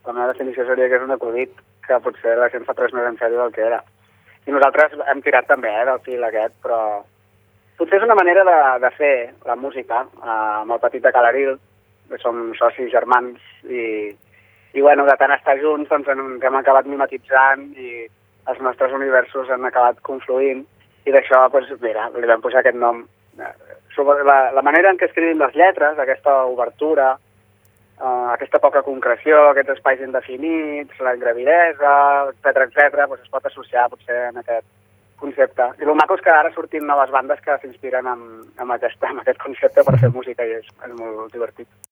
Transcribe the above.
La meva definició seria que és un acudit que potser la gent s'ha pres més en sèrio del que era. I nosaltres hem tirat també del fil aquest, però potser és una manera de fer la música amb el Petit de Calaril, que som socis germans, i bueno, de tant estar junts doncs ens hem acabat mimetitzant i els nostres universos han acabat confluint, i d'això, doncs, mira, li vam posar aquest nom. La manera en què escrivim les lletres, aquesta obertura, aquesta poca concreció, aquests espais indefinits, la ingravidesa, etc., doncs es pot associar potser en aquest concepte. I el maco és que ara sortim noves bandes que s'inspiren amb aquest concepte per fer música i és molt divertit.